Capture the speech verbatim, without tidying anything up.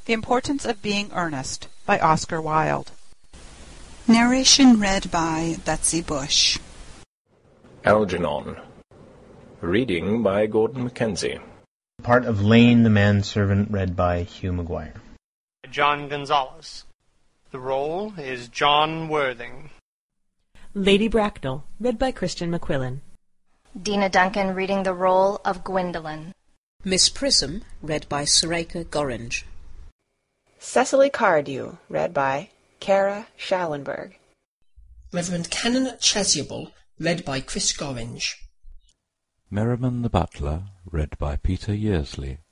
The Importance of Being Earnest by Oscar Wilde. Narration read by Betsy Bush. Algernon. Reading by Gordon Mackenzie. Part of Lane the Manservant, read by Hugh Maguire. John Gonzalez. The role is John Worthing. Lady Bracknell, read by Christian McQuillan. Dina Duncan reading the role of Gwendolen. Miss Prism, read by Sareka Gorringe. Cecily Cardew, read by Cara Schallenberg. Reverend Canon Chasuble, read by Chris Gorringe. Merriman the Butler, read by Peter Yearsley.